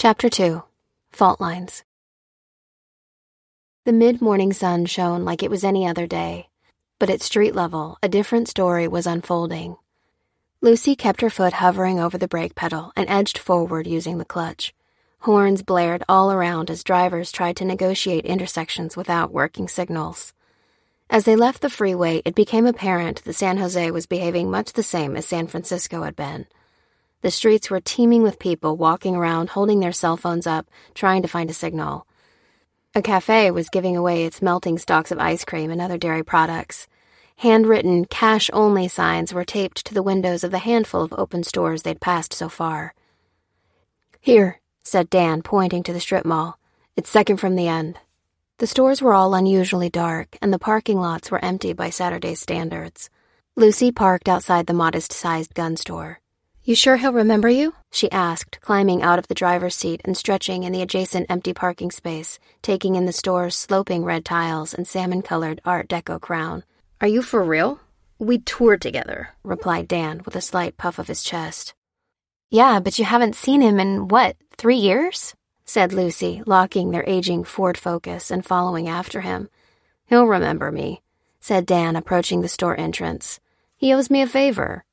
Chapter 2. Fault Lines. The mid-morning sun shone like it was any other day, but at street level, a different story was unfolding. Lucy kept her foot hovering over the brake pedal and edged forward using the clutch. Horns blared all around as drivers tried to negotiate intersections without working signals. As they left the freeway, it became apparent that San Jose was behaving much the same as San Francisco had been. The streets were teeming with people walking around holding their cell phones up, trying to find a signal. A cafe was giving away its melting stocks of ice cream and other dairy products. Handwritten, cash-only signs were taped to the windows of the handful of open stores they'd passed so far. "Here," said Dan, pointing to the strip mall. "It's second from the end." The stores were all unusually dark, and the parking lots were empty by Saturday's standards. Lucy parked outside the modest-sized gun store. "You sure he'll remember you?" she asked, climbing out of the driver's seat and stretching in the adjacent empty parking space, taking in the store's sloping red tiles and salmon-colored Art Deco crown. "Are you for real?" "We toured together," replied Dan with a slight puff of his chest. "Yeah, but you haven't seen him in, 3 years?" said Lucy, locking their aging Ford Focus and following after him. "He'll remember me," said Dan, approaching the store entrance. "He owes me a favor."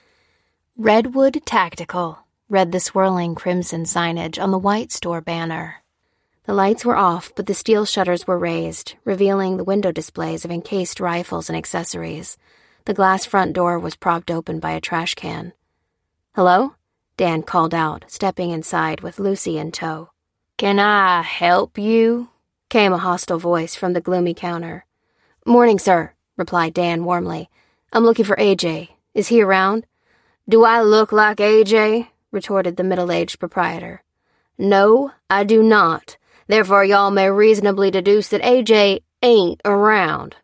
Redwood Tactical, read the swirling crimson signage on the white store banner. The lights were off, but the steel shutters were raised, revealing the window displays of encased rifles and accessories. The glass front door was propped open by a trash can. "Hello?" Dan called out, stepping inside with Lucy in tow. "Can I help you?" came a hostile voice from the gloomy counter. "Morning, sir," replied Dan warmly. "I'm looking for AJ. Is he around?" "Do I look like AJ?" retorted the middle-aged proprietor. "No, I do not. Therefore, y'all may reasonably deduce that AJ ain't around."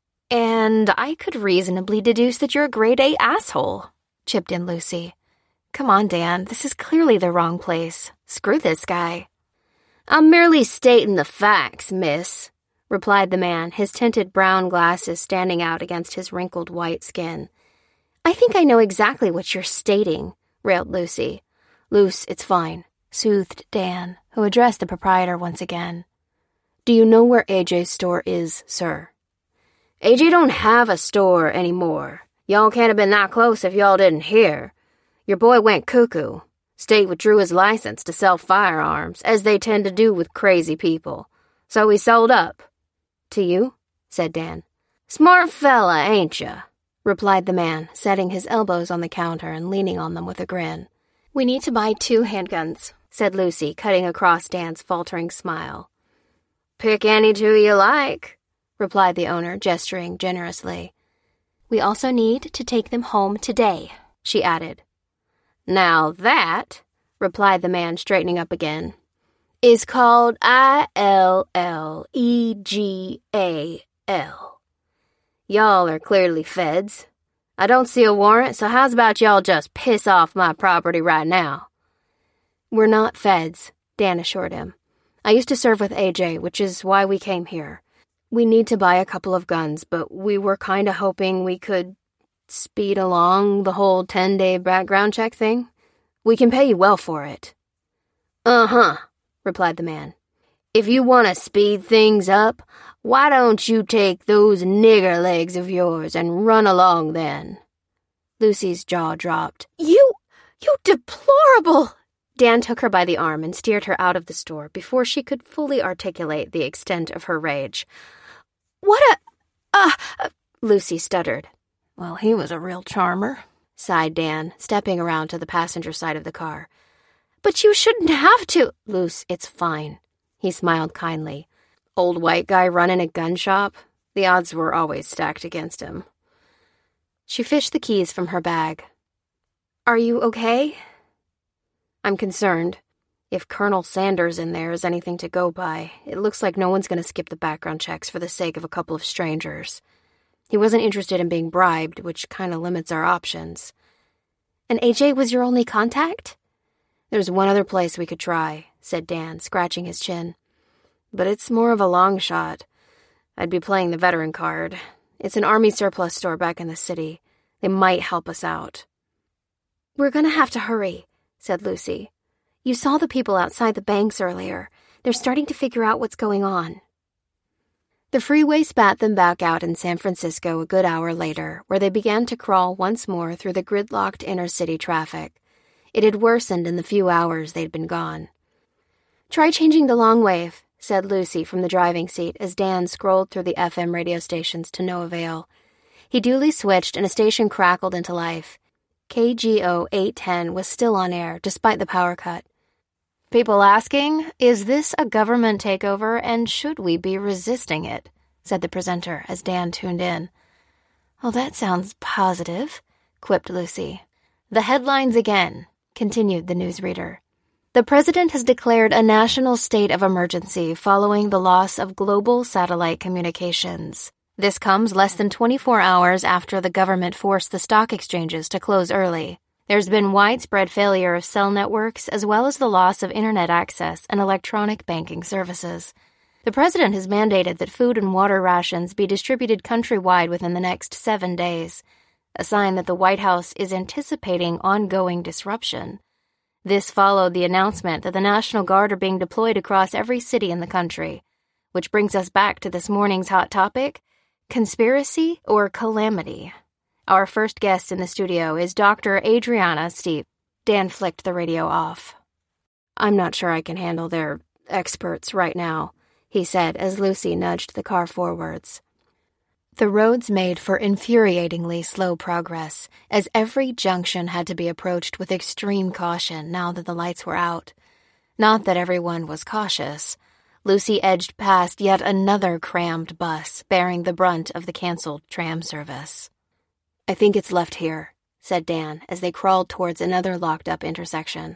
"And I could reasonably deduce that you're a grade-A asshole," chipped in Lucy. "Come on, Dan, this is clearly the wrong place. Screw this guy." "I'm merely stating the facts, miss," replied the man, his tinted brown glasses standing out against his wrinkled white skin. "I think I know exactly what you're stating," railed Lucy. "Luce, it's fine," soothed Dan, who addressed the proprietor once again. "Do you know where AJ's store is, sir?" "AJ don't have a store anymore. Y'all can't have been that close if y'all didn't hear. Your boy went cuckoo. State withdrew his license to sell firearms, as they tend to do with crazy people. So he sold up." "To you?" said Dan. "Smart fella, ain't ya?" replied the man, setting his elbows on the counter and leaning on them with a grin. "We need to buy 2 handguns," said Lucy, cutting across Dan's faltering smile. "Pick any 2 you like," replied the owner, gesturing generously. "We also need to take them home today," she added. "Now that," replied the man, straightening up again, "is called ILLEGAL. Y'all are clearly feds. I don't see a warrant, so how's about y'all just piss off my property right now?" "We're not feds," Dan assured him. "I used to serve with AJ, which is why we came here. We need to buy a couple of guns, but we were kinda hoping we could speed along the whole 10-day background check thing. We can pay you well for it." "Uh-huh," replied the man. "If you want to speed things up, why don't you take those nigger legs of yours and run along then?" Lucy's jaw dropped. You deplorable!" Dan took her by the arm and steered her out of the store before she could fully articulate the extent of her rage. "What Lucy stuttered. "Well, he was a real charmer," sighed Dan, stepping around to the passenger side of the car. "But you shouldn't have to." "Luce, it's fine." He smiled kindly. Old white guy running a gun shop? The odds were always stacked against him. She fished the keys from her bag. "Are you okay?" "I'm concerned. If Colonel Sanders in there is anything to go by, it looks like no one's going to skip the background checks for the sake of a couple of strangers. He wasn't interested in being bribed, which kind of limits our options." "And AJ was your only contact?" "There's one other place we could try," said Dan, scratching his chin. "But it's more of a long shot. I'd be playing the veteran card. It's an army surplus store back in the city. They might help us out." "We're gonna have to hurry," said Lucy. You saw the people outside the banks earlier. They're starting to figure out what's going on. The freeway spat them back out in San Francisco a good hour later, where they began to crawl once more through the gridlocked inner-city traffic. It had worsened in the few hours they'd been gone. "Try changing the long wave," said Lucy from the driving seat as Dan scrolled through the FM radio stations to no avail. He duly switched and a station crackled into life. KGO 810 was still on air despite the power cut. "People asking, is this a government takeover and should we be resisting it?" said the presenter as Dan tuned in. "Well, that sounds positive," quipped Lucy. "The headlines again," continued the newsreader. "The president has declared a national state of emergency following the loss of global satellite communications. This comes less than 24 hours after the government forced the stock exchanges to close early. There's been widespread failure of cell networks as well as the loss of internet access and electronic banking services. The president has mandated that food and water rations be distributed countrywide within the next 7 days, a sign that the White House is anticipating ongoing disruption. This followed the announcement that the National Guard are being deployed across every city in the country, which brings us back to this morning's hot topic, conspiracy or calamity. Our first guest in the studio is Dr. Adriana Steep. Dan flicked the radio off. "I'm not sure I can handle their experts right now," he said as Lucy nudged the car forwards. The roads made for infuriatingly slow progress, as every junction had to be approached with extreme caution now that the lights were out. Not that everyone was cautious. Lucy edged past yet another crammed bus, bearing the brunt of the canceled tram service. "I think it's left here," said Dan as they crawled towards another locked-up intersection.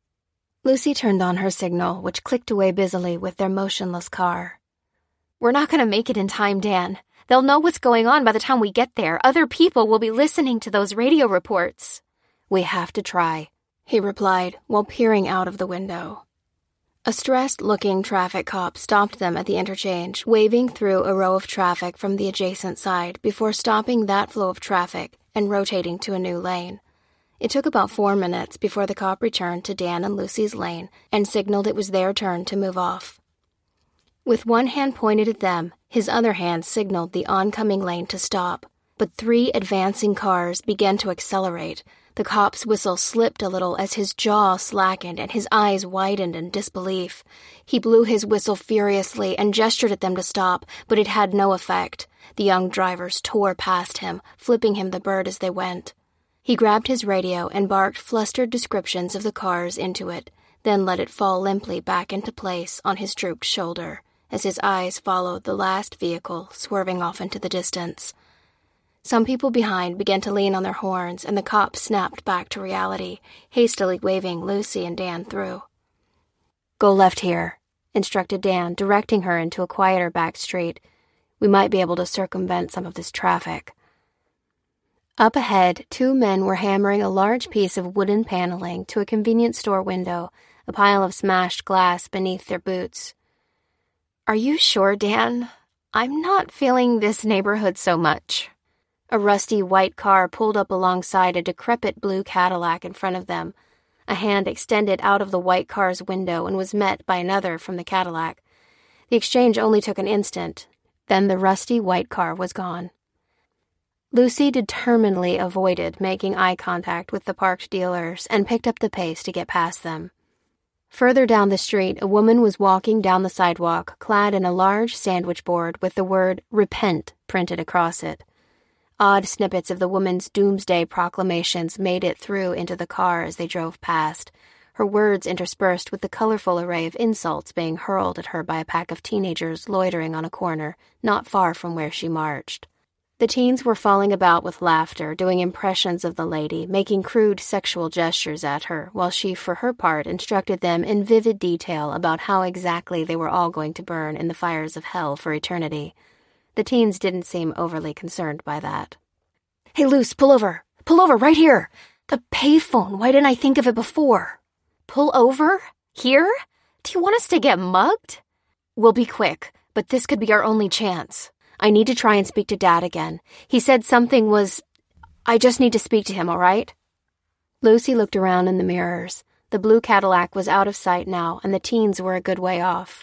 Lucy turned on her signal, which clicked away busily with their motionless car. "We're not going to make it in time, Dan. They'll know what's going on by the time we get there. Other people will be listening to those radio reports." "We have to try," he replied while peering out of the window. A stressed-looking traffic cop stopped them at the interchange, waving through a row of traffic from the adjacent side before stopping that flow of traffic and rotating to a new lane. It took about 4 minutes before the cop returned to Dan and Lucy's lane and signaled it was their turn to move off. With one hand pointed at them, his other hand signaled the oncoming lane to stop. But 3 advancing cars began to accelerate. The cop's whistle slipped a little as his jaw slackened and his eyes widened in disbelief. He blew his whistle furiously and gestured at them to stop, but it had no effect. The young drivers tore past him, flipping him the bird as they went. He grabbed his radio and barked flustered descriptions of the cars into it, then let it fall limply back into place on his drooped shoulder, as his eyes followed the last vehicle swerving off into the distance. Some people behind began to lean on their horns, and the cop snapped back to reality, hastily waving Lucy and Dan through. "Go left here," instructed Dan, directing her into a quieter back street. "We might be able to circumvent some of this traffic." Up ahead, 2 men were hammering a large piece of wooden paneling to a convenience store window, a pile of smashed glass beneath their boots. "Are you sure, Dan? I'm not feeling this neighborhood so much." A rusty white car pulled up alongside a decrepit blue Cadillac in front of them. A hand extended out of the white car's window and was met by another from the Cadillac. The exchange only took an instant. Then the rusty white car was gone. Lucy determinedly avoided making eye contact with the parked dealers and picked up the pace to get past them. Further down the street, a woman was walking down the sidewalk, clad in a large sandwich board with the word "Repent" printed across it. Odd snippets of the woman's doomsday proclamations made it through into the car as they drove past, her words interspersed with the colorful array of insults being hurled at her by a pack of teenagers loitering on a corner not far from where she marched. The teens were falling about with laughter, doing impressions of the lady, making crude sexual gestures at her, while she, for her part, instructed them in vivid detail about how exactly they were all going to burn in the fires of hell for eternity. The teens didn't seem overly concerned by that. "Hey, Luce, pull over! Pull over right here! The payphone, why didn't I think of it before?" "Pull over? Here? Do you want us to get mugged?" "We'll be quick, but this could be our only chance. I need to try and speak to Dad again. He said I just need to speak to him, all right?" Lucy looked around in the mirrors. The blue Cadillac was out of sight now, and the teens were a good way off.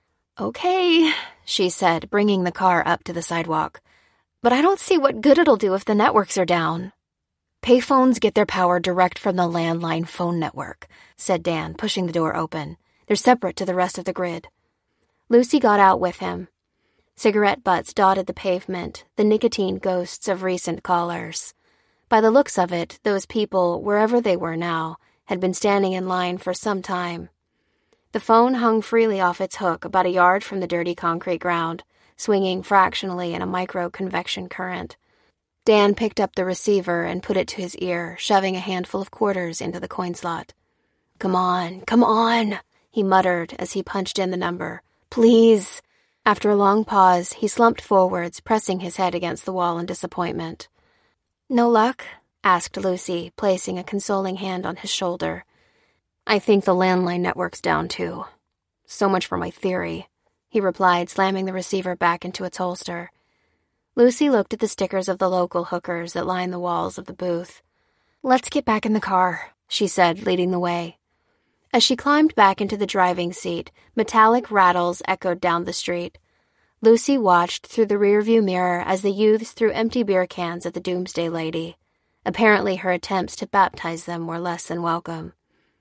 "Okay," she said, bringing the car up to the sidewalk. "But I don't see what good it'll do if the networks are down." "Payphones get their power direct from the landline phone network," said Dan, pushing the door open. "They're separate to the rest of the grid." Lucy got out with him. Cigarette butts dotted the pavement, the nicotine ghosts of recent callers. By the looks of it, those people, wherever they were now, had been standing in line for some time. The phone hung freely off its hook about a yard from the dirty concrete ground, swinging fractionally in a micro-convection current. Dan picked up the receiver and put it to his ear, shoving a handful of quarters into the coin slot. Come on," he muttered as he punched in the number. "Please." After a long pause, he slumped forwards, pressing his head against the wall in disappointment. "No luck?" asked Lucy, placing a consoling hand on his shoulder. "I think the landline network's down, too. So much for my theory," he replied, slamming the receiver back into its holster. Lucy looked at the stickers of the local hookers that lined the walls of the booth. "Let's get back in the car," she said, leading the way. As she climbed back into the driving seat, metallic rattles echoed down the street. Lucy watched through the rearview mirror as the youths threw empty beer cans at the Doomsday Lady. Apparently her attempts to baptize them were less than welcome.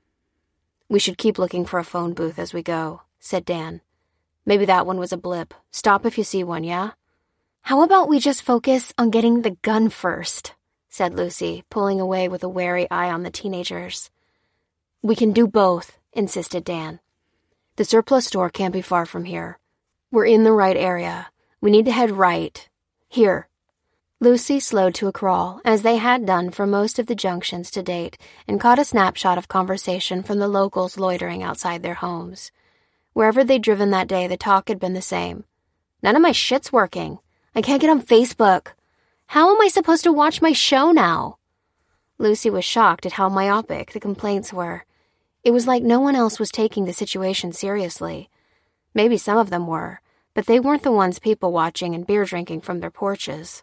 "We should keep looking for a phone booth as we go," said Dan. "Maybe that one was a blip. Stop if you see one, yeah?" "How about we just focus on getting the gun first?" said Lucy, pulling away with a wary eye on the teenagers. "We can do both," insisted Dan. "The surplus store can't be far from here. We're in the right area. We need to head right. Here." Lucy slowed to a crawl, as they had done for most of the junctions to date, and caught a snapshot of conversation from the locals loitering outside their homes. Wherever they'd driven that day, the talk had been the same. "None of my shit's working. I can't get on Facebook. How am I supposed to watch my show now?" Lucy was shocked at how myopic the complaints were. It was like no one else was taking the situation seriously. Maybe some of them were, but they weren't the ones people watching and beer drinking from their porches.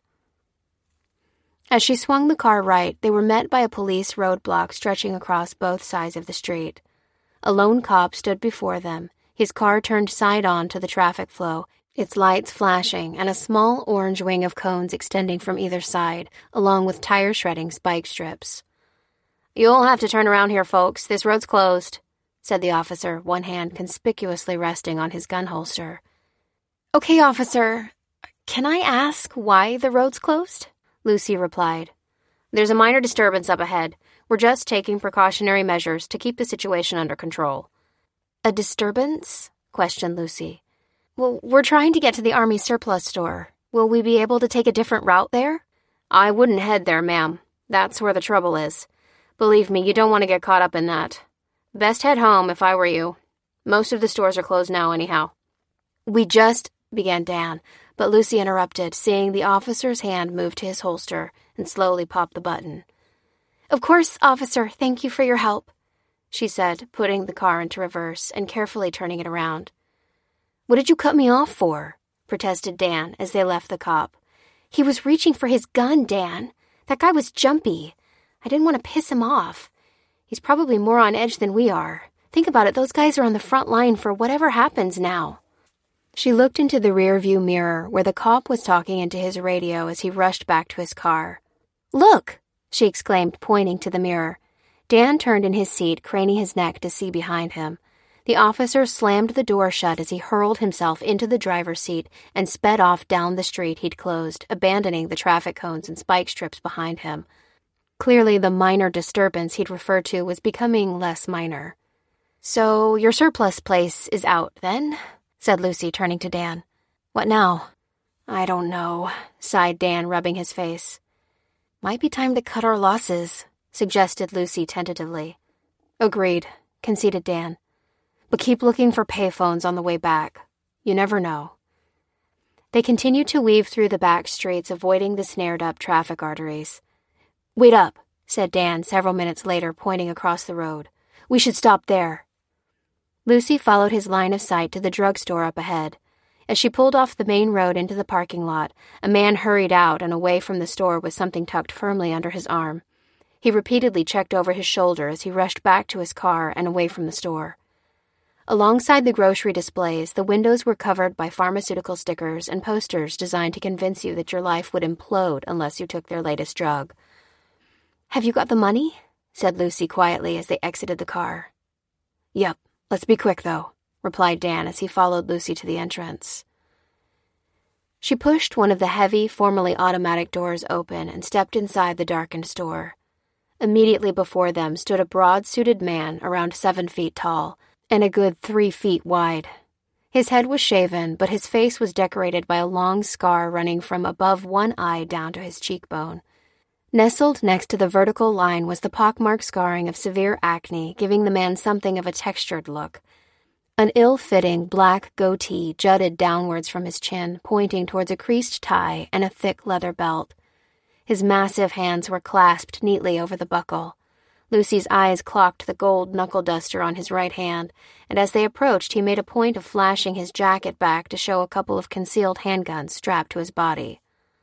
As she swung the car right, they were met by a police roadblock stretching across both sides of the street. A lone cop stood before them, his car turned side-on to the traffic flow, its lights flashing and a small orange wing of cones extending from either side, along with tire-shredding spike strips. "You'll have to turn around here, folks. This road's closed," said the officer, one hand conspicuously resting on his gun holster. "Okay, officer. Can I ask why the road's closed?" Lucy replied. "There's a minor disturbance up ahead. We're just taking precautionary measures to keep the situation under control." "A disturbance?" questioned Lucy. "Well, we're trying to get to the Army surplus store. Will we be able to take a different route there?" "I wouldn't head there, ma'am. That's where the trouble is. Believe me, you don't want to get caught up in that. Best head home if I were you. Most of the stores are closed now anyhow." "We just," began Dan, but Lucy interrupted, seeing the officer's hand move to his holster and slowly pop the button. "Of course, officer, thank you for your help," she said, putting the car into reverse and carefully turning it around. "What did you cut me off for?" protested Dan as they left the cop. "He was reaching for his gun, Dan. That guy was jumpy. I didn't want to piss him off. He's probably more on edge than we are. Think about it, those guys are on the front line for whatever happens now." She looked into the rearview mirror where the cop was talking into his radio as he rushed back to his car. "Look!" she exclaimed, pointing to the mirror. Dan turned in his seat, craning his neck to see behind him. The officer slammed the door shut as he hurled himself into the driver's seat and sped off down the street he'd closed, abandoning the traffic cones and spike strips behind him. Clearly, the minor disturbance he'd referred to was becoming less minor. "So your surplus place is out, then?" said Lucy, turning to Dan. "What now?" "I don't know," sighed Dan, rubbing his face. "Might be time to cut our losses," suggested Lucy tentatively. "Agreed," conceded Dan. "But keep looking for payphones on the way back. You never know." They continued to weave through the back streets, avoiding the snared-up traffic arteries. "Wait up," said Dan several minutes later, pointing across the road. "We should stop there." Lucy followed his line of sight to the drugstore up ahead. As she pulled off the main road into the parking lot, a man hurried out and away from the store with something tucked firmly under his arm. He repeatedly checked over his shoulder as he rushed back to his car and away from the store. Alongside the grocery displays, the windows were covered by pharmaceutical stickers and posters designed to convince you that your life would implode unless you took their latest drug. "Have you got the money?" said Lucy quietly as they exited the car. "Yep, let's be quick, though," replied Dan as he followed Lucy to the entrance. She pushed one of the heavy, formerly automatic doors open and stepped inside the darkened store. Immediately before them stood a broad-suited man around 7 feet tall and a good 3 feet wide. His head was shaven, but his face was decorated by a long scar running from above one eye down to his cheekbone. Nestled next to the vertical line was the pockmarked scarring of severe acne, giving the man something of a textured look. An ill-fitting black goatee jutted downwards from his chin, pointing towards a creased tie and a thick leather belt. His massive hands were clasped neatly over the buckle. Lucy's eyes clocked the gold knuckle-duster on his right hand, and as they approached he made a point of flashing his jacket back to show a couple of concealed handguns strapped to his body.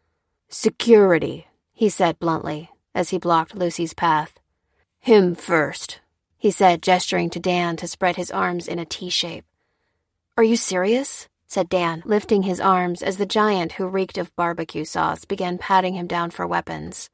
"Security," he said bluntly, as he blocked Lucy's path. "Him first," he said, gesturing to Dan to spread his arms in a T-shape. "Are you serious?" said Dan, lifting his arms as the giant who reeked of barbecue sauce began patting him down for weapons.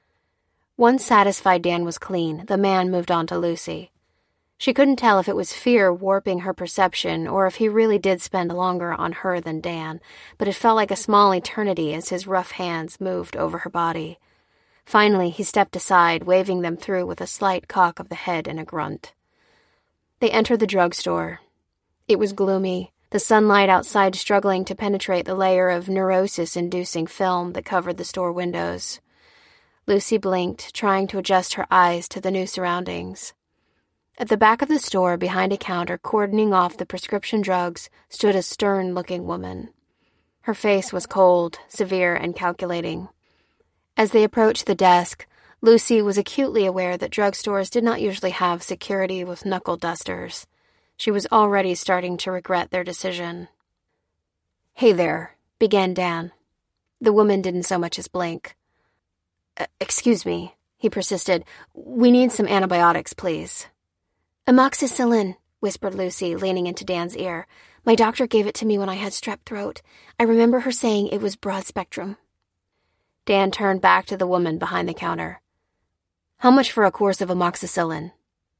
Once satisfied Dan was clean, the man moved on to Lucy. She couldn't tell if it was fear warping her perception or if he really did spend longer on her than Dan, but it felt like a small eternity as his rough hands moved over her body. Finally, he stepped aside, waving them through with a slight cock of the head and a grunt. They entered the drugstore. It was gloomy, the sunlight outside struggling to penetrate the layer of neurosis-inducing film that covered the store windows. Lucy blinked, trying to adjust her eyes to the new surroundings. At the back of the store, behind a counter cordoning off the prescription drugs, stood a stern-looking woman. Her face was cold, severe, and calculating. As they approached the desk, Lucy was acutely aware that drugstores did not usually have security with knuckle dusters. She was already starting to regret their decision. "Hey there," began Dan. The woman didn't so much as blink. Excuse me," he persisted. "We need some antibiotics, please." "Amoxicillin," whispered Lucy, leaning into Dan's ear. "My doctor gave it to me when I had strep throat. I remember her saying it was broad spectrum." Dan turned back to the woman behind the counter. "How much for a course of amoxicillin?"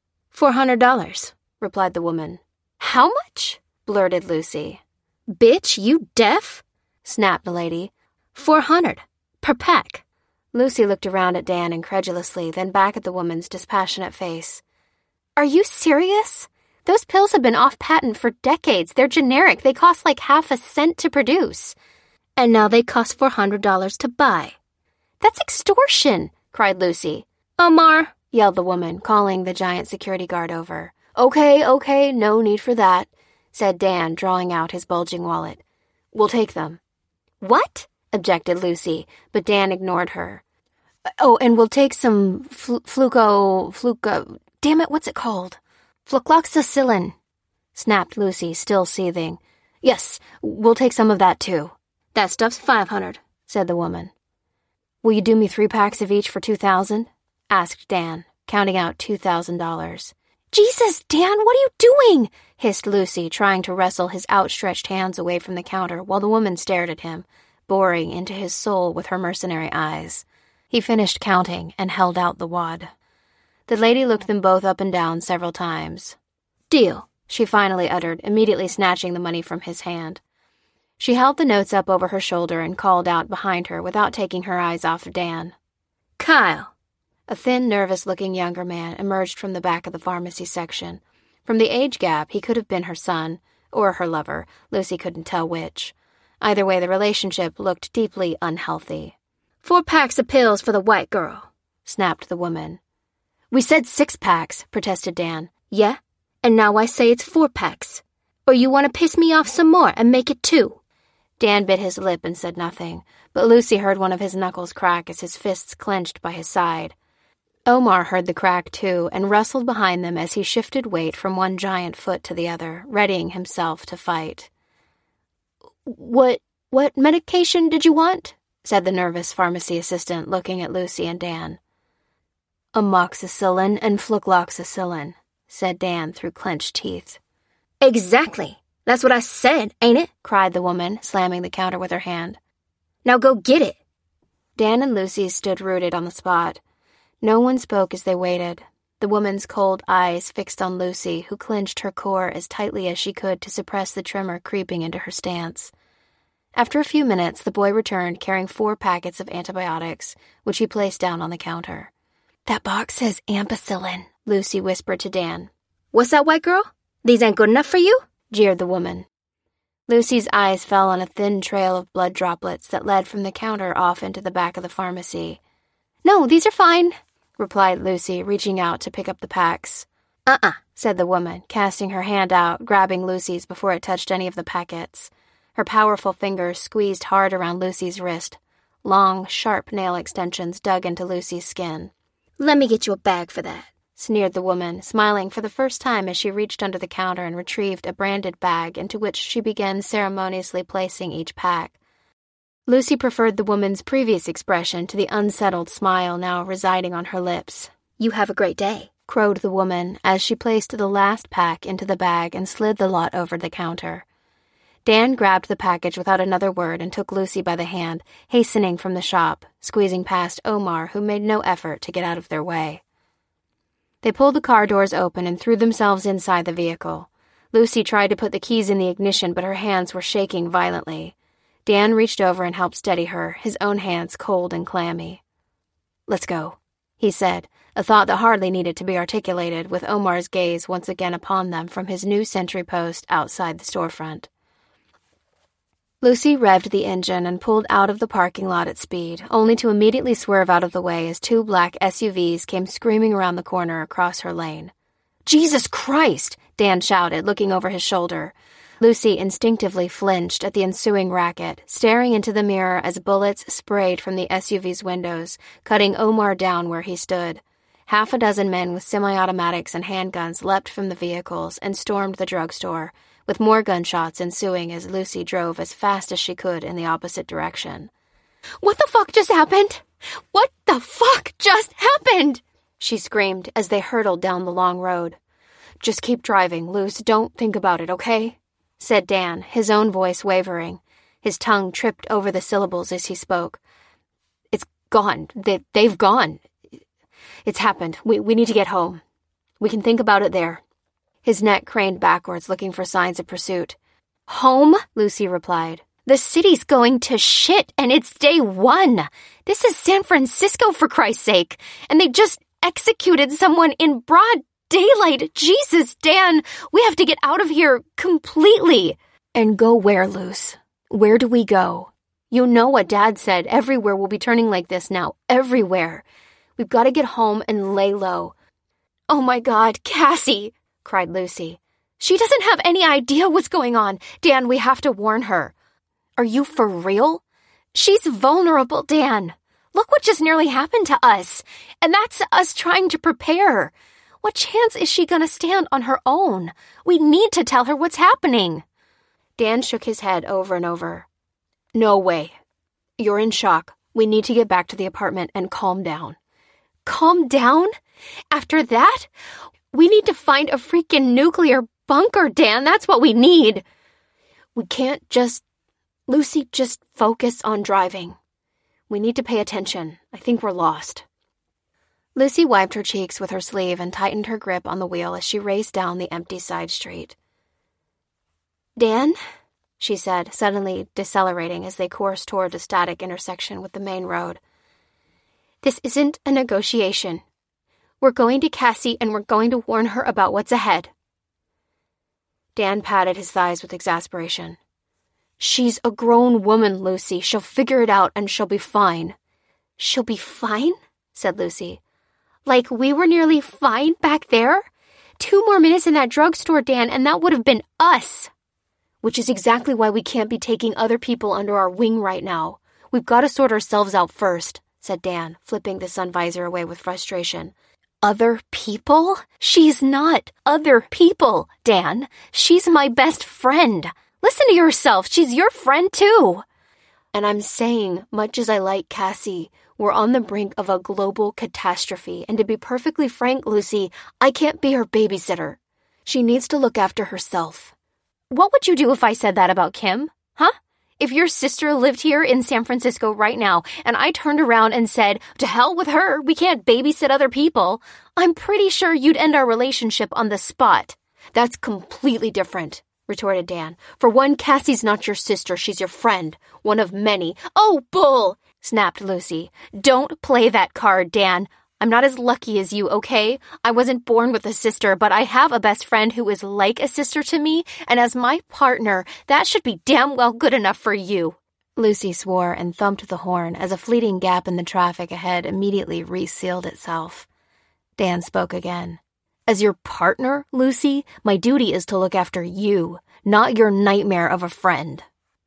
$400, replied the woman. "How much?" blurted Lucy. "Bitch, you deaf?" snapped the lady. $400, per pack." Lucy looked around at Dan incredulously, then back at the woman's dispassionate face. "Are you serious? Those pills have been off patent for decades. They're generic. They cost like half a cent to produce. And now they cost $400 to buy." "That's extortion," cried Lucy. "Omar," yelled the woman, calling the giant security guard over. Okay, no need for that," said Dan, drawing out his bulging wallet. "We'll take them." "What?" objected Lucy, but Dan ignored her. "Oh, and we'll take some damn it, what's it called?" "Flucloxacillin," snapped Lucy, still seething. "Yes, we'll take some of that too." "That stuff's $500, said the woman. "Will you do me 3 packs of each for $2,000? asked Dan, counting out $2,000. "Jesus, Dan, what are you doing?" hissed Lucy, trying to wrestle his outstretched hands away from the counter while the woman stared at him, boring into his soul with her mercenary eyes. He finished counting and held out the wad. The lady looked them both up and down several times. "Deal," she finally uttered, immediately snatching the money from his hand. She held the notes up over her shoulder and called out behind her without taking her eyes off of Dan. "Kyle!" A thin, nervous-looking younger man emerged from the back of the pharmacy section. From the age gap, he could have been her son, or her lover. Lucy couldn't tell which. Either way, the relationship looked deeply unhealthy. 4 packs of pills for the white girl," snapped the woman. "We said 6 packs, protested Dan. "Yeah? And now I say it's 4 packs. Or you want to piss me off some more and make it 2? Dan bit his lip and said nothing, but Lucy heard one of his knuckles crack as his fists clenched by his side. Omar heard the crack too and rustled behind them as he shifted weight from one giant foot to the other, readying himself to fight. What medication did you want?" said the nervous pharmacy assistant, looking at Lucy and Dan. Amoxicillin and flucloxacillin, said Dan through clenched teeth. Exactly. That's what I said, ain't it? Cried the woman, slamming the counter with her hand. Now go get it. Dan and Lucy stood rooted on the spot. No one spoke as they waited, the woman's cold eyes fixed on Lucy, who clenched her core as tightly as she could to suppress the tremor creeping into her stance. After a few minutes, the boy returned carrying 4 packets of antibiotics, which he placed down on the counter. That box says ampicillin, Lucy whispered to Dan. What's that, white girl? These ain't good enough for you? Jeered the woman. Lucy's eyes fell on a thin trail of blood droplets that led from the counter off into the back of the pharmacy. No, these are fine, replied Lucy, reaching out to pick up the packs. Said the woman, casting her hand out, grabbing Lucy's before it touched any of the packets. Her powerful fingers squeezed hard around Lucy's wrist. Long, sharp nail extensions dug into Lucy's skin. Let me get you a bag for that, sneered the woman, smiling for the first time as she reached under the counter and retrieved a branded bag into which she began ceremoniously placing each pack. Lucy preferred the woman's previous expression to the unsettled smile now residing on her lips. You have a great day, crowed the woman as she placed the last pack into the bag and slid the lot over the counter. Dan grabbed the package without another word and took Lucy by the hand, hastening from the shop, squeezing past Omar, who made no effort to get out of their way. They pulled the car doors open and threw themselves inside the vehicle. Lucy tried to put the keys in the ignition, but her hands were shaking violently. Dan reached over and helped steady her, his own hands cold and clammy. "Let's go," he said, a thought that hardly needed to be articulated, with Omar's gaze once again upon them from his new sentry post outside the storefront. Lucy revved the engine and pulled out of the parking lot at speed, only to immediately swerve out of the way as 2 black SUVs came screaming around the corner across her lane. "Jesus Christ!" Dan shouted, looking over his shoulder. Lucy instinctively flinched at the ensuing racket, staring into the mirror as bullets sprayed from the SUV's windows, cutting Omar down where he stood. 6 men with semi-automatics and handguns leapt from the vehicles and stormed the drugstore, with more gunshots ensuing as Lucy drove as fast as she could in the opposite direction. "What the fuck just happened? What the fuck just happened?" she screamed as they hurtled down the long road. "Just keep driving, Luce. Don't think about it, okay?" said Dan, his own voice wavering. His tongue tripped over the syllables as he spoke. "It's gone. They've gone. It's happened. We need to get home. We can think about it there." His neck craned backwards, looking for signs of pursuit. "Home?" Lucy replied. "The city's going to shit, and it's day 1. This is San Francisco, for Christ's sake. And they just executed someone in broad daylight. Jesus, Dan, we have to get out of here completely." "And go where, Luce? Where do we go? You know what Dad said. Everywhere will be turning like this now. Everywhere. We've got to get home and lay low." "Oh my God, Cassie!" cried Lucy. "She doesn't have any idea what's going on. Dan, we have to warn her." "Are you for real?" "She's vulnerable, Dan. Look what just nearly happened to us. And that's us trying to prepare. What chance is she gonna stand on her own? We need to tell her what's happening." Dan shook his head over and over. "No way. You're in shock. We need to get back to the apartment and calm down." "Calm down? After that? We need to find a freaking nuclear bunker, Dan. That's what we need." "We can't just... Lucy, just focus on driving. We need to pay attention. I think we're lost." Lucy wiped her cheeks with her sleeve and tightened her grip on the wheel as she raced down the empty side street. "Dan," she said, suddenly decelerating as they coursed toward the static intersection with the main road. "This isn't a negotiation. We're going to Cassie and we're going to warn her about what's ahead." Dan patted his thighs with exasperation. "She's a grown woman, Lucy. She'll figure it out and she'll be fine." "She'll be fine?" said Lucy. "Like we were nearly fine back there? 2 more minutes in that drugstore, Dan, and that would have been us." "Which is exactly why we can't be taking other people under our wing right now. We've got to sort ourselves out first," said Dan, flipping the sun visor away with frustration. "Other people? She's not other people, Dan. She's my best friend. Listen to yourself. She's your friend, too." "And I'm saying, much as I like Cassie, We're on the brink of a global catastrophe, and to be perfectly frank, Lucy, I can't be her babysitter. She needs to look after herself. What would you do if I said that about Kim? Huh? If your sister lived here in San Francisco right now, and I turned around and said, to hell with her, we can't babysit other people, I'm pretty sure you'd end our relationship on the spot. That's completely different, retorted Dan. For one, Cassie's not your sister, she's your friend. One of many. Oh, bull! Snapped Lucy. Don't play that card, Dan. I'm not as lucky as you, okay? I wasn't born with a sister, but I have a best friend who is like a sister to me, and as my partner, that should be damn well good enough for you. Lucy swore and thumped the horn as a fleeting gap in the traffic ahead immediately resealed itself. Dan spoke again. As your partner, Lucy, my duty is to look after you, not your nightmare of a friend.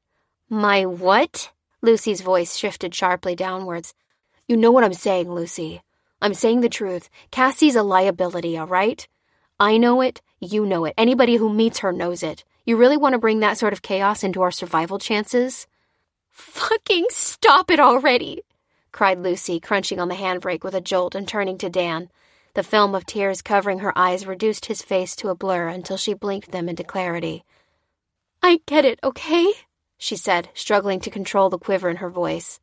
My what? Lucy's voice shifted sharply downwards. You know what I'm saying, Lucy. I'm saying the truth. Cassie's a liability, all right? I know it. You know it. Anybody who meets her knows it. You really want to bring that sort of chaos into our survival chances? Fucking stop it already, cried Lucy, crunching on the handbrake with a jolt and turning to Dan. The film of tears covering her eyes reduced his face to a blur until she blinked them into clarity. I get it, okay? She said, struggling to control the quiver in her voice.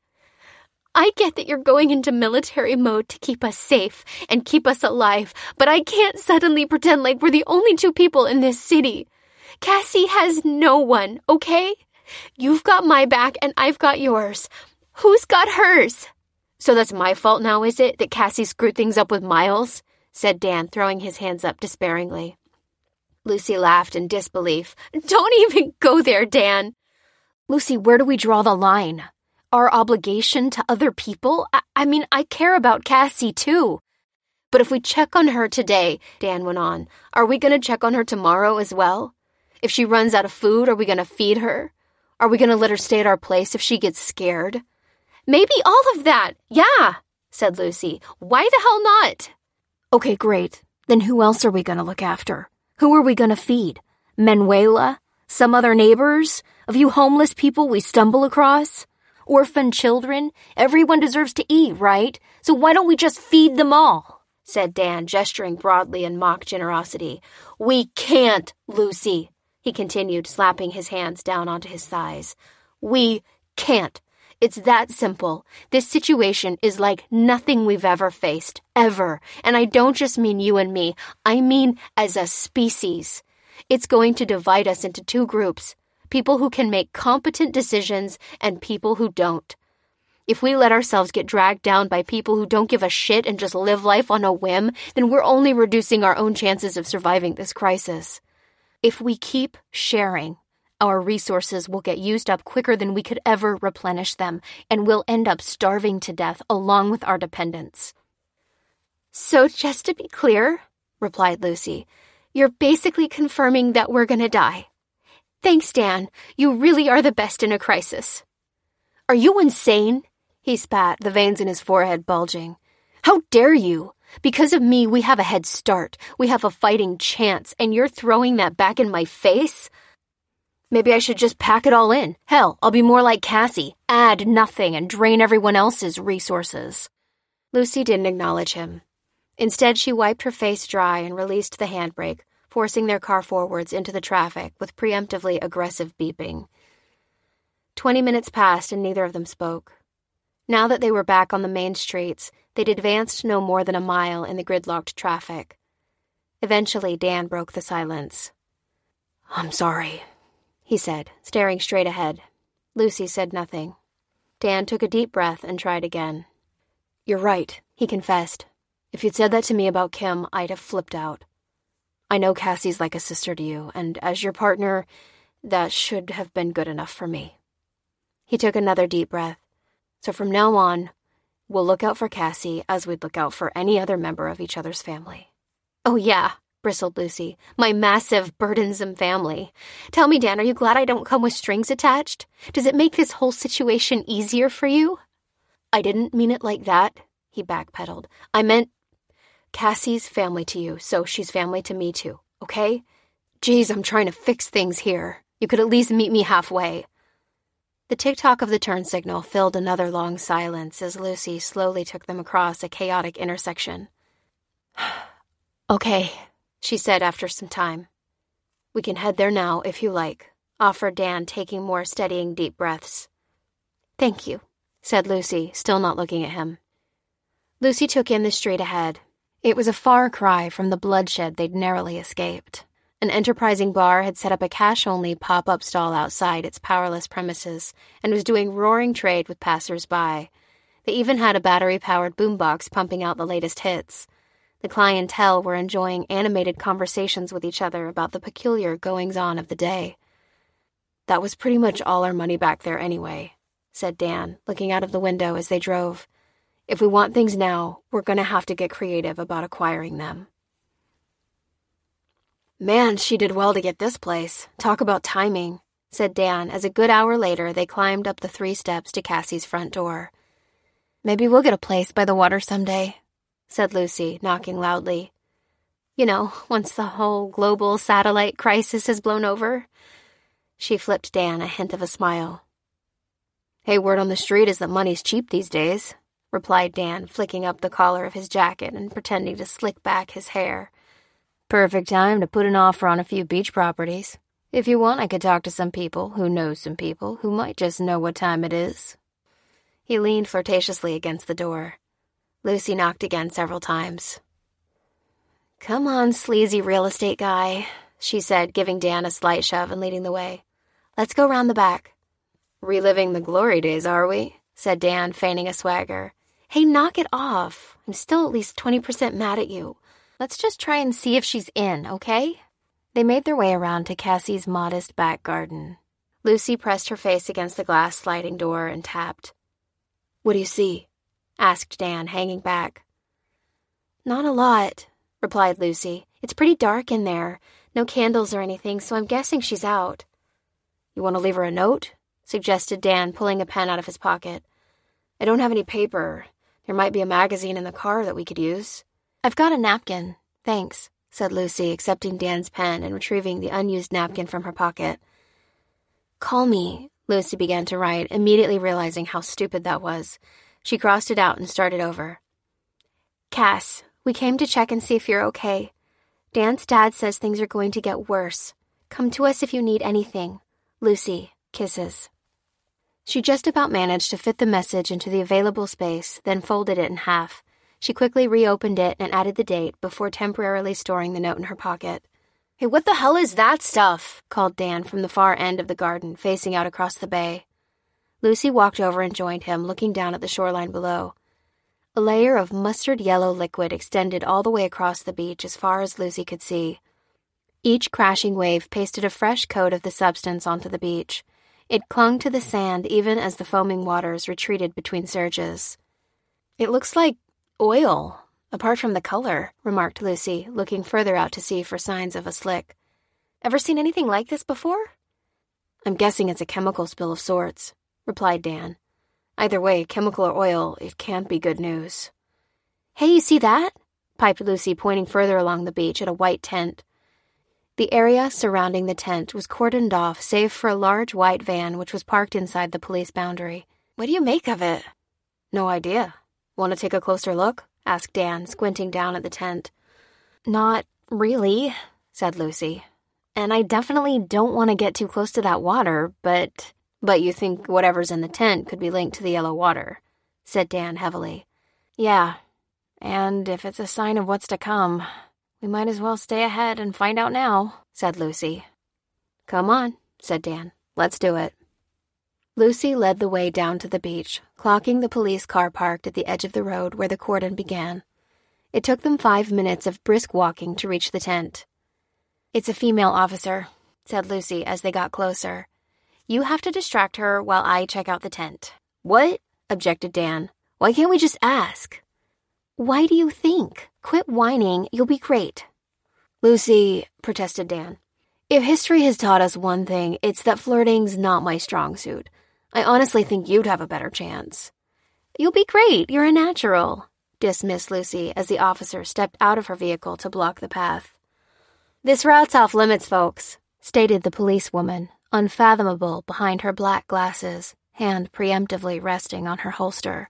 I get that you're going into military mode to keep us safe and keep us alive, but I can't suddenly pretend like we're the only two people in this city. Cassie has no one, okay? You've got my back and I've got yours. Who's got hers? So that's my fault now, is it, that Cassie screwed things up with Miles? Said Dan, throwing his hands up despairingly. Lucy laughed in disbelief. Don't even go there, Dan. Lucy, where do we draw the line? Our obligation to other people? I mean, I care about Cassie, too. But if we check on her today, Dan went on, are we going to check on her tomorrow as well? If she runs out of food, are we going to feed her? Are we going to let her stay at our place if she gets scared? Maybe all of that, yeah, said Lucy. Why the hell not? Okay, great. Then who else are we going to look after? Who are we going to feed? Manuela? Some other neighbors? A few homeless people we stumble across? Orphan children? Everyone deserves to eat, right? So why don't we just feed them all? Said Dan, gesturing broadly in mock generosity. We can't, Lucy, he continued, slapping his hands down onto his thighs. We can't. It's that simple. This situation is like nothing we've ever faced, ever. And I don't just mean you and me. I mean as a species. It's going to divide us into two groups. People who can make competent decisions and people who don't. If we let ourselves get dragged down by people who don't give a shit and just live life on a whim, then we're only reducing our own chances of surviving this crisis. If we keep sharing, our resources will get used up quicker than we could ever replenish them, and we'll end up starving to death along with our dependents. So just to be clear, replied Lucy, you're basically confirming that we're gonna die. Thanks, Dan. You really are the best in a crisis. Are you insane? He spat, the veins in his forehead bulging. How dare you? Because of me, we have a head start. We have a fighting chance, and you're throwing that back in my face? Maybe I should just pack it all in. Hell, I'll be more like Cassie, add nothing and drain everyone else's resources. Lucy didn't acknowledge him. Instead, she wiped her face dry and released the handbrake, forcing their car forwards into the traffic with preemptively aggressive beeping. 20 minutes passed and neither of them spoke. Now that they were back on the main streets, they'd advanced no more than a mile in the gridlocked traffic. Eventually, Dan broke the silence. I'm sorry, he said, staring straight ahead. Lucy said nothing. Dan took a deep breath and tried again. You're right, he confessed. If you'd said that to me about Kim, I'd have flipped out. I know Cassie's like a sister to you, and as your partner, that should have been good enough for me. He took another deep breath. So from now on, we'll look out for Cassie as we'd look out for any other member of each other's family. Oh yeah, bristled Lucy. My massive, burdensome family. Tell me, Dan, are you glad I don't come with strings attached? Does it make this whole situation easier for you? I didn't mean it like that, he backpedaled. I meant Cassie's family to you, so she's family to me too, okay? Geez, I'm trying to fix things here. You could at least meet me halfway. The tick-tock of the turn signal filled another long silence as Lucy slowly took them across a chaotic intersection. "Okay," she said after some time. "We can head there now if you like," offered Dan, taking more steadying deep breaths. "Thank you," said Lucy, still not looking at him. Lucy took in the street ahead. It was a far cry from the bloodshed they'd narrowly escaped. An enterprising bar had set up a cash-only pop-up stall outside its powerless premises and was doing roaring trade with passers-by. They even had a battery-powered boombox pumping out the latest hits. The clientele were enjoying animated conversations with each other about the peculiar goings-on of the day. "That was pretty much all our money back there anyway," said Dan, looking out of the window as they drove. "If we want things now, we're going to have to get creative about acquiring them." "Man, she did well to get this place. Talk about timing," said Dan as a good hour later they climbed up the 3 steps to Cassie's front door. "Maybe we'll get a place by the water someday," said Lucy, knocking loudly. "You know, once the whole global satellite crisis has blown over." She flipped Dan a hint of a smile. "Hey, word on the street is that money's cheap these days," replied Dan, flicking up the collar of his jacket and pretending to slick back his hair. "Perfect time to put an offer on a few beach properties. If you want, I could talk to some people who know some people who might just know what time it is." He leaned flirtatiously against the door. Lucy knocked again several times. "Come on, sleazy real estate guy," she said, giving Dan a slight shove and leading the way. "Let's go round the back." "Reliving the glory days, are we?" said Dan, feigning a swagger. "Hey, knock it off. I'm still at least 20% mad at you. Let's just try and see if she's in, okay?" They made their way around to Cassie's modest back garden. Lucy pressed her face against the glass sliding door and tapped. "What do you see?" asked Dan, hanging back. "Not a lot," replied Lucy. "It's pretty dark in there. No candles or anything, so I'm guessing she's out." "You want to leave her a note?" suggested Dan, pulling a pen out of his pocket. "I don't have any paper. There might be a magazine in the car that we could use." "I've got a napkin, thanks," said Lucy, accepting Dan's pen and retrieving the unused napkin from her pocket. "Call me," Lucy began to write, immediately realizing how stupid that was. She crossed it out and started over. "Cass, we came to check and see if you're okay. Dan's dad says things are going to get worse. Come to us if you need anything. Lucy, kisses." She just about managed to fit the message into the available space, then folded it in half. She quickly reopened it and added the date before temporarily storing the note in her pocket. "Hey, what the hell is that stuff?" called Dan from the far end of the garden, facing out across the bay. Lucy walked over and joined him, looking down at the shoreline below. A layer of mustard-yellow liquid extended all the way across the beach as far as Lucy could see. Each crashing wave pasted a fresh coat of the substance onto the beach. It clung to the sand even as the foaming waters retreated between surges. "It looks like oil, apart from the color," remarked Lucy, looking further out to sea for signs of a slick. "Ever seen anything like this before?" "I'm guessing it's a chemical spill of sorts," replied Dan. "Either way, chemical or oil, it can't be good news." "Hey, you see that?" piped Lucy, pointing further along the beach at a white tent. The area surrounding the tent was cordoned off save for a large white van which was parked inside the police boundary. "What do you make of it?" "No idea. Want to take a closer look?" asked Dan, squinting down at the tent. "Not really," said Lucy. "And I definitely don't want to get too close to that water, but..." "But you think whatever's in the tent could be linked to the yellow water," said Dan heavily. "Yeah, and if it's a sign of what's to come, we might as well stay ahead and find out now," said Lucy. "Come on," said Dan. "Let's do it." Lucy led the way down to the beach, clocking the police car parked at the edge of the road where the cordon began. It took them 5 minutes of brisk walking to reach the tent. "It's a female officer," said Lucy as they got closer. "You have to distract her while I check out the tent." "What?" objected Dan. "Why can't we just ask?" "Why do you think? Quit whining, you'll be great." "Lucy," protested Dan, "if history has taught us one thing, it's that flirting's not my strong suit. I honestly think you'd have a better chance." "You'll be great, you're a natural," dismissed Lucy as the officer stepped out of her vehicle to block the path. "This route's off limits, folks," stated the policewoman, unfathomable behind her black glasses. hand preemptively resting on her holster.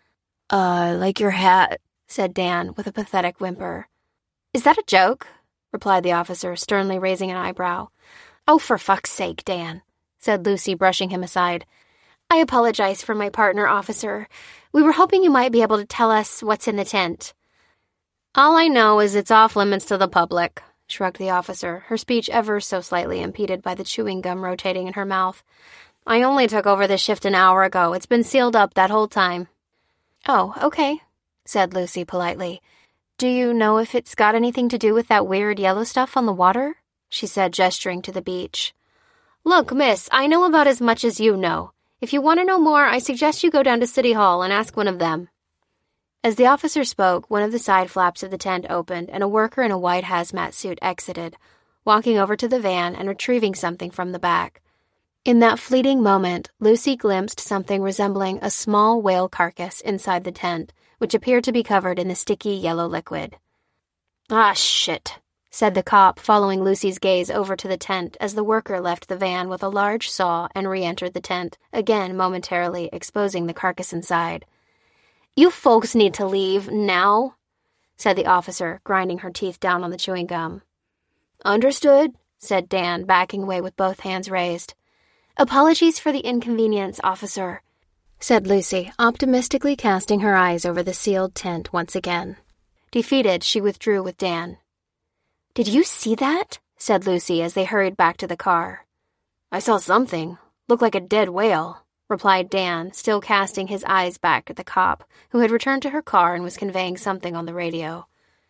Like your hat," said Dan with a pathetic whimper. "Is that a joke?" replied the officer, sternly raising an eyebrow. "Oh, for fuck's sake, Dan," said Lucy, brushing him aside. "I apologize for my partner, officer. We were hoping you might be able to tell us what's in the tent." "All I know is it's off limits to the public," shrugged the officer, her speech ever so slightly impeded by the chewing gum rotating in her mouth. "I only took over this shift an hour ago. It's been sealed up that whole time." "Oh, okay," said Lucy politely. "Do you know if it's got anything to do with that weird yellow stuff on the water?" she said, gesturing to the beach. "Look, miss, I know about as much as you know. If you want to know more, I suggest you go down to City Hall and ask one of them." As the officer spoke, one of the side flaps of the tent opened and a worker in a white hazmat suit exited, walking over to the van and retrieving something from the back. In that fleeting moment, Lucy glimpsed something resembling a small whale carcass inside the tent, which appeared to be covered in the sticky yellow liquid. "Ah, shit," said the cop, following Lucy's gaze over to the tent as the worker left the van with a large saw and re-entered the tent, again momentarily exposing the carcass inside. "You folks need to leave now," said the officer, grinding her teeth down on the chewing gum. "Understood," said Dan, backing away with both hands raised. "Apologies for the inconvenience, officer," said Lucy, optimistically casting her eyes over the sealed tent once again. Defeated, she withdrew with Dan. "Did you see that?" said Lucy as they hurried back to the car. "I saw something. Looked like a dead whale," replied Dan, still casting his eyes back at the cop, who had returned to her car and was conveying something on the radio.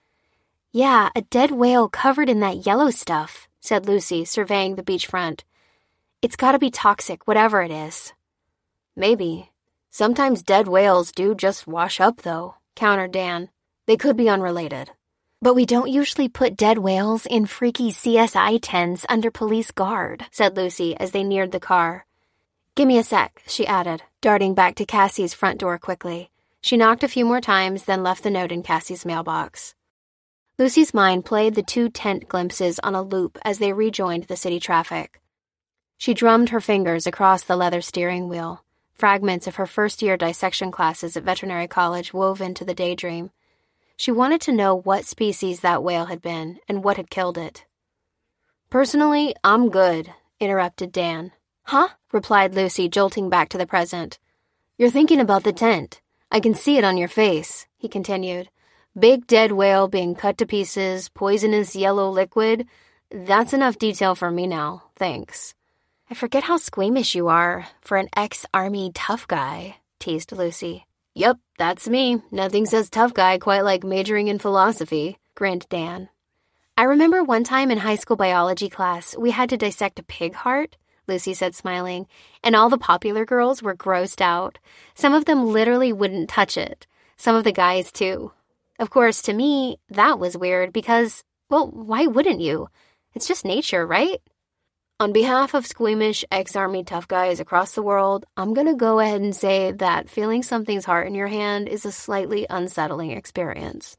"Yeah, a dead whale covered in that yellow stuff," said Lucy, surveying the beachfront. "It's gotta be toxic, whatever it is." "Maybe. Sometimes dead whales do just wash up, though," countered Dan. "They could be unrelated." "But we don't usually put dead whales in freaky CSI tents under police guard," said Lucy as they neared the car. "Give me a sec," she added, darting back to Cassie's front door quickly. She knocked a few more times, then left the note in Cassie's mailbox. Lucy's mind played the 2 tent glimpses on a loop as they rejoined the city traffic. She drummed her fingers across the leather steering wheel, fragments of her first-year dissection classes at veterinary college wove into the daydream. She wanted to know what species that whale had been and what had killed it. "Personally, I'm good," interrupted Dan. "Huh?" replied Lucy, jolting back to the present. "You're thinking about the tent. I can see it on your face," he continued. "Big dead whale being cut to pieces, poisonous yellow liquid. That's enough detail for me now, thanks." "I forget how squeamish you are for an ex-army tough guy," teased Lucy. "Yup, that's me. Nothing says tough guy quite like majoring in philosophy," grinned Dan. "I remember one time in high school biology class, we had to dissect a pig heart," Lucy said, smiling, "and all the popular girls were grossed out. Some of them literally wouldn't touch it. Some of the guys, too. Of course, to me, that was weird because, well, why wouldn't you? It's just nature, right?" On behalf of squeamish ex-army tough guys across the world, I'm gonna go ahead and say that feeling something's heart in your hand is a slightly unsettling experience.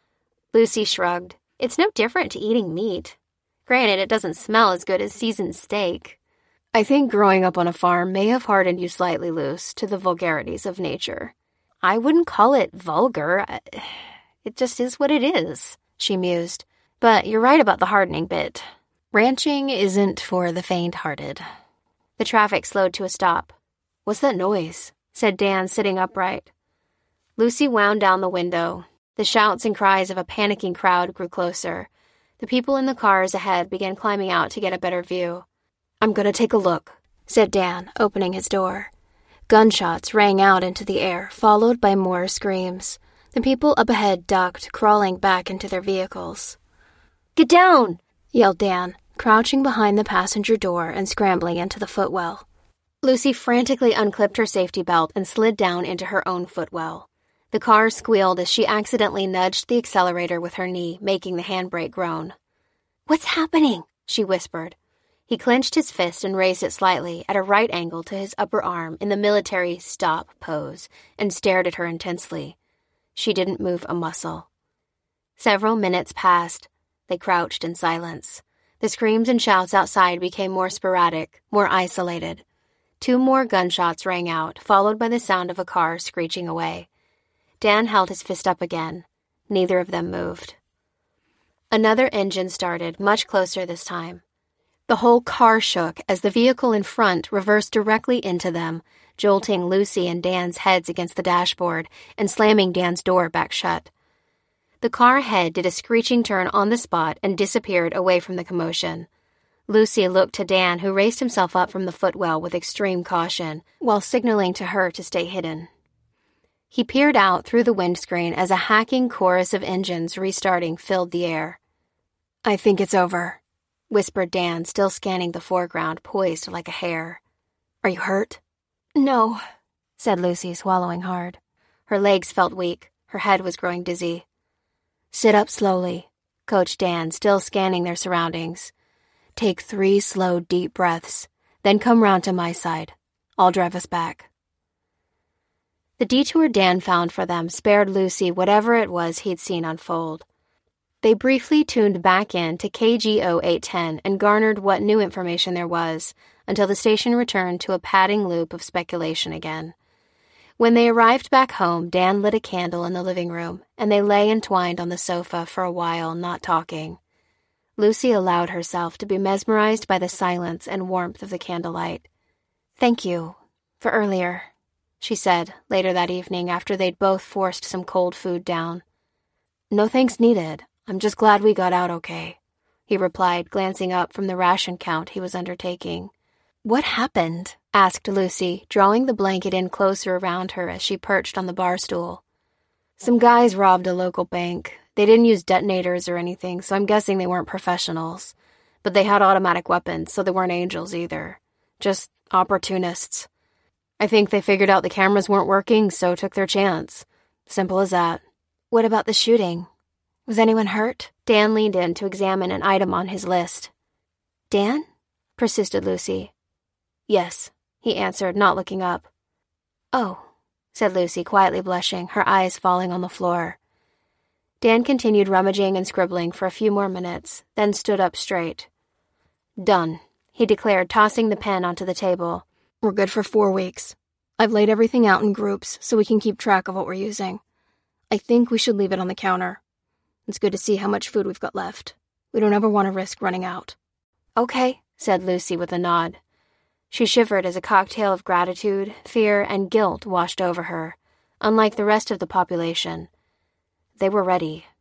Lucy shrugged. "It's no different to eating meat. Granted, it doesn't smell as good as seasoned steak." "I think growing up on a farm may have hardened you slightly, Luce, to the vulgarities of nature." "I wouldn't call it vulgar. It just is what it is," she mused. "But you're right about the hardening bit. Ranching isn't for the faint-hearted." The traffic slowed to a stop. "What's that noise?" said Dan, sitting upright. Lucy wound down the window. The shouts and cries of a panicking crowd grew closer. The people in the cars ahead began climbing out to get a better view. "I'm gonna take a look," said Dan, opening his door. Gunshots rang out into the air, followed by more screams. The people up ahead ducked, crawling back into their vehicles. "Get down!" yelled Dan, crouching behind the passenger door and scrambling into the footwell. Lucy frantically unclipped her safety belt and slid down into her own footwell. The car squealed as she accidentally nudged the accelerator with her knee, making the handbrake groan. "What's happening?" she whispered. He clenched his fist and raised it slightly at a right angle to his upper arm in the military stop pose and stared at her intensely. She didn't move a muscle. Several minutes passed. They crouched in silence. The screams and shouts outside became more sporadic, more isolated. 2 more gunshots rang out, followed by the sound of a car screeching away. Dan held his fist up again. Neither of them moved. Another engine started, much closer this time. The whole car shook as the vehicle in front reversed directly into them, jolting Lucy and Dan's heads against the dashboard and slamming Dan's door back shut. The car ahead did a screeching turn on the spot and disappeared away from the commotion. Lucy looked to Dan, who raised himself up from the footwell with extreme caution, while signaling to her to stay hidden. He peered out through the windscreen as a hacking chorus of engines restarting filled the air. "I think it's over," whispered Dan, still scanning the foreground, poised like a hare. "Are you hurt?" "No," said Lucy, swallowing hard. Her legs felt weak. Her head was growing dizzy. "Sit up slowly," coached Dan, still scanning their surroundings. "Take 3 slow, deep breaths, then come round to my side. I'll drive us back." The detour Dan found for them spared Lucy whatever it was he'd seen unfold. They briefly tuned back in to KGO 810 and garnered what new information there was, until the station returned to a padding loop of speculation again. When they arrived back home, Dan lit a candle in the living room, and they lay entwined on the sofa for a while, not talking. Lucy allowed herself to be mesmerized by the silence and warmth of the candlelight. "Thank you for earlier," she said later that evening after they'd both forced some cold food down. "No thanks needed. I'm just glad we got out okay," he replied, glancing up from the ration count he was undertaking. "What happened?" asked Lucy, drawing the blanket in closer around her as she perched on the bar stool. "Some guys robbed a local bank. They didn't use detonators or anything, so I'm guessing they weren't professionals. But they had automatic weapons, so they weren't angels either. Just opportunists. I think they figured out the cameras weren't working, so took their chance. Simple as that." "What about the shooting? Was anyone hurt?" Dan leaned in to examine an item on his list. "Dan?" persisted Lucy. "Yes," he answered, not looking up. "Oh," said Lucy, quietly blushing, her eyes falling on the floor. Dan continued rummaging and scribbling for a few more minutes, then stood up straight. "Done," he declared, tossing the pen onto the table. "We're good for 4 weeks. I've laid everything out in groups so we can keep track of what we're using. I think we should leave it on the counter. It's good to see how much food we've got left. We don't ever want to risk running out." "Okay," said Lucy with a nod. She shivered as a cocktail of gratitude, fear, and guilt washed over her, unlike the rest of the population. They were ready.